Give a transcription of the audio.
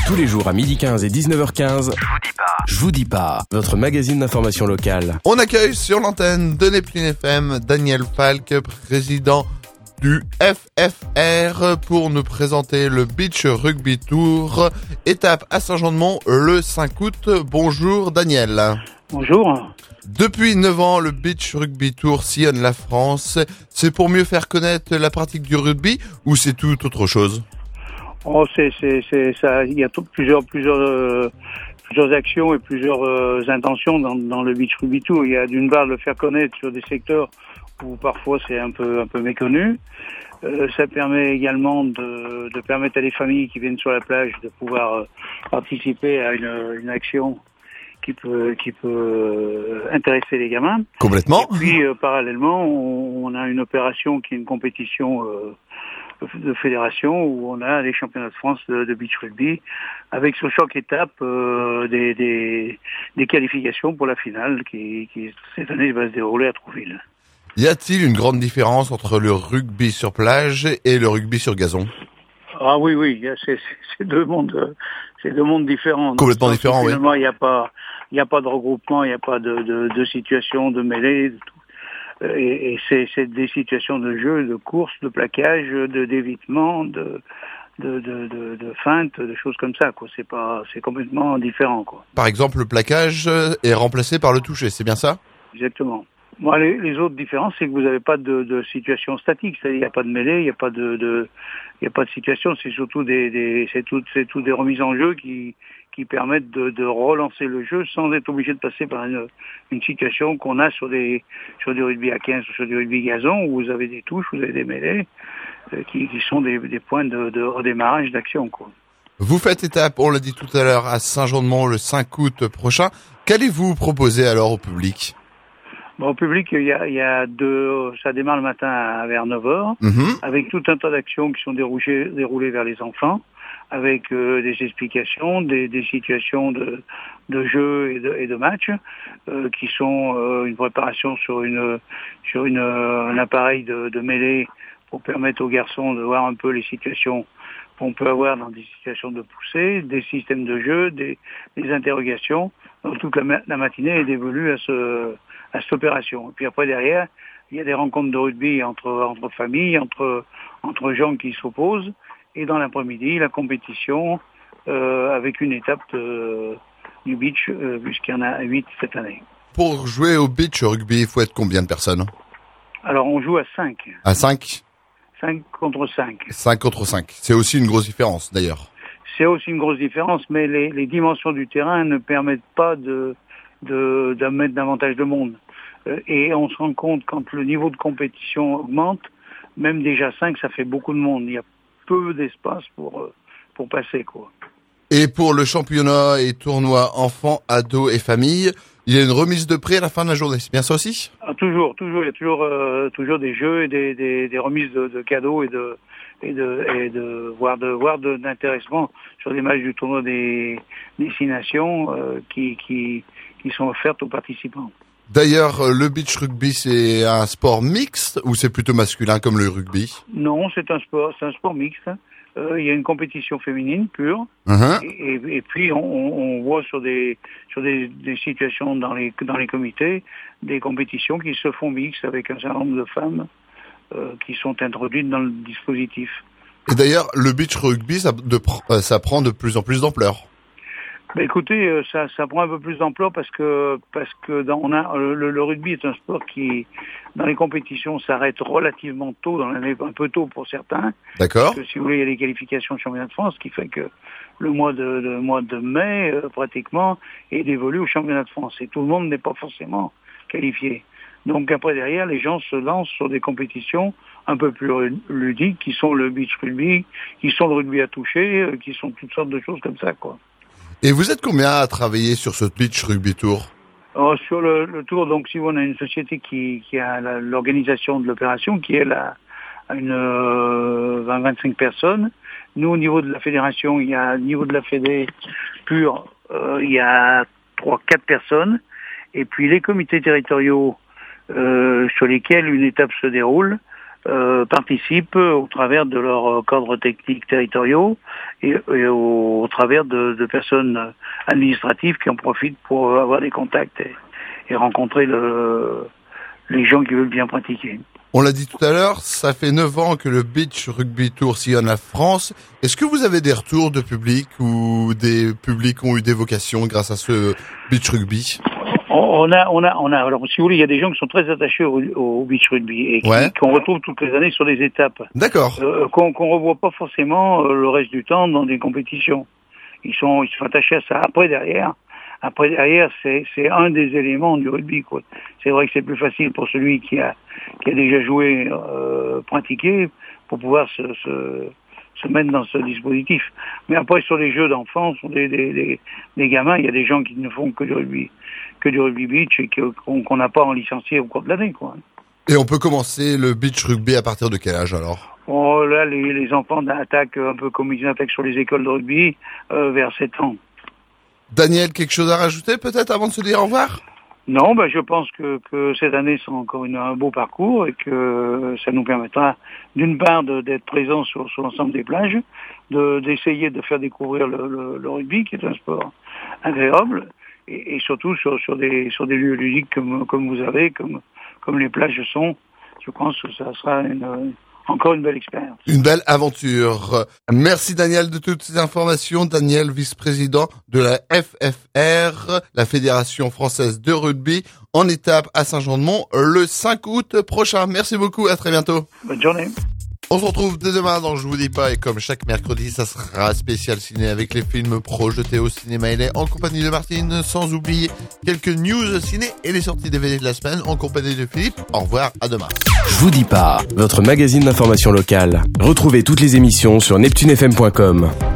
Tous les jours à 12h15 et 19h15, Je vous dis pas, votre magazine d'information locale. On accueille sur l'antenne de Neptune FM Daniel Falk, président du FFR, pour nous présenter le Beach Rugby Tour, étape à Saint-Jean-de-Mont le 5 août. Bonjour Daniel. Bonjour. Depuis 9 ans, le Beach Rugby Tour sillonne la France. C'est pour mieux faire connaître la pratique du rugby ou c'est tout autre chose? Oh, c'est ça. Il y a plusieurs actions et plusieurs intentions dans le Beach Rugby Tour. Il y a d'une part le faire connaître sur des secteurs où parfois c'est un peu méconnu. Ça permet également de permettre à des familles qui viennent sur la plage de pouvoir participer à une action qui peut intéresser les gamins. Complètement. Et puis parallèlement, on a une opération qui est une compétition de fédération où on a les championnats de France de beach rugby avec sur chaque étape des qualifications pour la finale qui cette année va se dérouler à Trouville. Y a-t-il une grande différence entre le rugby sur plage et le rugby sur gazon? Ah oui, c'est deux mondes différents. Complètement différents, oui. Finalement, il n'y a pas de regroupement, il n'y a pas de situation de mêlée, de tout. Et c'est des situations de jeu, de course, de plaquage, d'évitement, de feinte, de choses comme ça, quoi. C'est complètement différent, quoi. Par exemple, le plaquage est remplacé par le toucher, c'est bien ça? Exactement. Bon, les autres différences, c'est que vous n'avez pas de situation statique, c'est-à-dire il n'y a pas de mêlée, il n'y a pas de situation, c'est surtout des remises en jeu qui permettent de relancer le jeu sans être obligé de passer par une situation qu'on a sur du rugby à 15 ou sur du rugby gazon où vous avez des touches, vous avez des mêlées qui sont des points de redémarrage d'action, quoi. Vous faites étape, on l'a dit tout à l'heure, à Saint-Jean-de-Mont le 5 août prochain. Qu'allez-vous proposer alors au public? Bon, au public, ça démarre le matin vers 9h, avec tout un tas d'actions qui sont déroulées vers les enfants, avec des explications, des situations de jeu et de match, qui sont une préparation sur un appareil de mêlée pour permettre aux garçons de voir un peu les situations qu'on peut avoir dans des situations de poussée, des systèmes de jeu, des interrogations. Donc toute la matinée est dévolue à cette opération. Et puis après, derrière, il y a des rencontres de rugby entre familles, entre gens qui s'opposent. Et dans l'après-midi, la compétition avec une étape du beach, puisqu'il y en a 8 cette année. Pour jouer au beach rugby, il faut être combien de personnes? Alors, on joue à 5. À 5? 5 contre 5. 5 contre 5. C'est aussi une grosse différence, d'ailleurs. C'est aussi une grosse différence, mais les dimensions du terrain ne permettent pas de mettre davantage de monde. Et on se rend compte quand le niveau de compétition augmente, même déjà 5, ça fait beaucoup de monde. Il y a peu d'espace pour passer, quoi. Et pour le championnat et tournoi enfants, ados et familles, il y a une remise de prix à la fin de la journée. C'est bien ça aussi? Toujours. Il y a toujours des jeux et des remises de cadeaux et d'intéressement sur les matchs du tournoi des Six Nations qui sont offertes aux participants. D'ailleurs, le beach rugby, c'est un sport mixte ou c'est plutôt masculin comme le rugby? Non, c'est un sport mixte. Il y a une compétition féminine pure, et puis on voit sur des situations dans les comités des compétitions qui se font mixtes avec un certain nombre de femmes qui sont introduites dans le dispositif. Et d'ailleurs, le beach rugby, ça prend de plus en plus d'ampleur. Écoutez, ça prend un peu plus d'ampleur parce que le rugby est un sport qui, dans les compétitions, s'arrête relativement tôt dans l'année, un peu tôt pour certains. D'accord. Parce que si vous voulez, il y a les qualifications de championnat de France, ce qui fait que le mois de mai, pratiquement, est dévolu au championnat de France. Et tout le monde n'est pas forcément qualifié. Donc après, derrière, les gens se lancent sur des compétitions un peu plus ludiques, qui sont le beach rugby, qui sont le rugby à toucher, qui sont toutes sortes de choses comme ça, quoi. Et vous êtes combien à travailler sur ce beach rugby tour? Sur le tour, donc, si on a une société qui a l'organisation de l'opération, qui est une 25 personnes. Nous, au niveau de la fédération, au niveau de la fédé pure, il y a 3-4 personnes. Et puis les comités territoriaux sur lesquels une étape se déroule, participent au travers de leurs cadres techniques territoriaux et au travers de personnes administratives qui en profitent pour avoir des contacts et rencontrer les gens qui veulent bien pratiquer. On l'a dit tout à l'heure, ça fait 9 ans que le Beach Rugby Tour sillonne la France. Est-ce que vous avez des retours de public ou des publics ont eu des vocations grâce à ce Beach Rugby? On a. Alors, si vous voulez, il y a des gens qui sont très attachés au beach rugby et qu'on retrouve toutes les années sur les étapes. D'accord. Qu'on revoit pas forcément le reste du temps dans des compétitions. Ils sont attachés à ça. Après derrière, c'est un des éléments du rugby, quoi. C'est vrai que c'est plus facile pour celui qui a déjà joué, pratiqué, pour pouvoir se mettre dans ce dispositif. Mais après, sur les jeux d'enfants, sur des gamins, il y a des gens qui ne font que du rugby beach et qu'on n'a pas en licencié au cours de l'année, quoi. Et on peut commencer le beach rugby à partir de quel âge alors? Oh, là, les enfants attaquent un peu comme ils attaquent sur les écoles de rugby, vers 7 ans. Daniel, quelque chose à rajouter peut-être avant de se dire au revoir? Non, je pense que cette année sera encore un beau parcours et que ça nous permettra d'une part d'être présents sur l'ensemble des plages, d'essayer de faire découvrir le rugby qui est un sport agréable et surtout sur des lieux ludiques comme vous avez, comme les plages sont. Je pense que ça sera encore une belle expérience. Une belle aventure. Merci Daniel de toutes ces informations. Daniel, vice-président de la FFR, la Fédération Française de Rugby, en étape à Saint-Jean-de-Mont le 5 août prochain. Merci beaucoup, à très bientôt. Bonne journée. On se retrouve dès demain dans Je vous dis pas et comme chaque mercredi, ça sera spécial ciné avec les films projetés au cinéma et en compagnie de Martine, sans oublier quelques news ciné et les sorties DVD de la semaine en compagnie de Philippe. Au revoir, à demain. Je vous dis pas, votre magazine d'information locale. Retrouvez toutes les émissions sur neptunefm.com.